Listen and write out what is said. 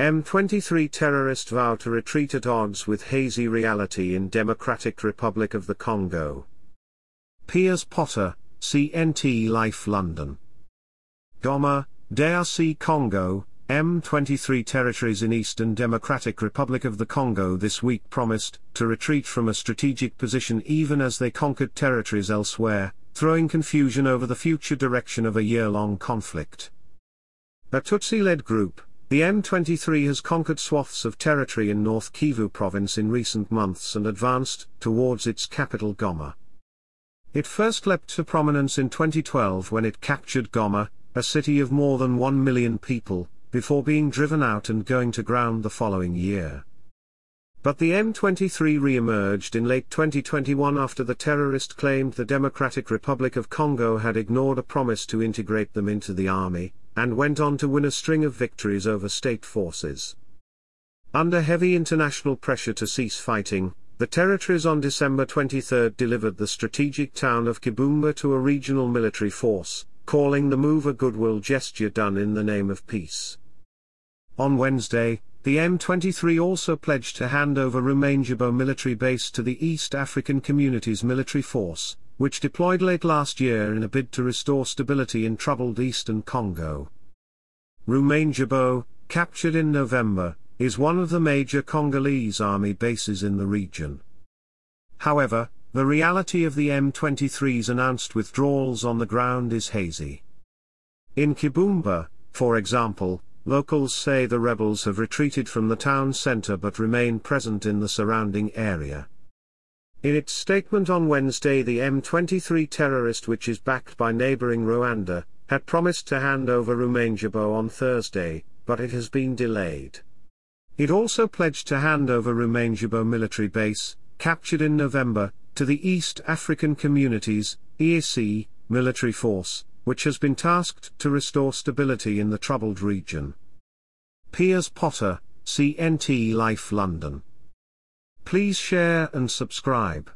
M23 terrorist vow to retreat at odds with hazy reality in Democratic Republic of the Congo. Piers Potter, CNT Life London. Goma, DRC Congo, M23 territories in Eastern Democratic Republic of the Congo this week promised to retreat from a strategic position even as they conquered territories elsewhere, throwing confusion over the future direction of a year-long conflict. A Tutsi-led group, the M23 has conquered swaths of territory in North Kivu province in recent months and advanced towards its capital Goma. It first leapt to prominence in 2012 when it captured Goma, a city of more than 1 million people, before being driven out and going to ground the following year. But the M23 re-emerged in late 2021 after the terrorist claimed the Democratic Republic of Congo had ignored a promise to integrate them into the army, and went on to win a string of victories over state forces. Under heavy international pressure to cease fighting, the territories on December 23 delivered the strategic town of Kibumba to a regional military force, calling the move a goodwill gesture done in the name of peace. On Wednesday, the M23 also pledged to hand over Rumangabo military base to the East African Community's military force, which deployed late last year in a bid to restore stability in troubled eastern Congo. Rumangabo, captured in November, is one of the major Congolese army bases in the region. However, the reality of the M23's announced withdrawals on the ground is hazy. In Kibumba, for example, locals say the rebels have retreated from the town center but remain present in the surrounding area. In its statement on Wednesday, the M23 terrorist, which is backed by neighboring Rwanda, had promised to hand over Rumangabo on Thursday, but it has been delayed. It also pledged to hand over Rumangabo military base, captured in November, to the East African Community's EAC military force, which has been tasked to restore stability in the troubled region. Piers Potter, CNT Life London. Please share and subscribe.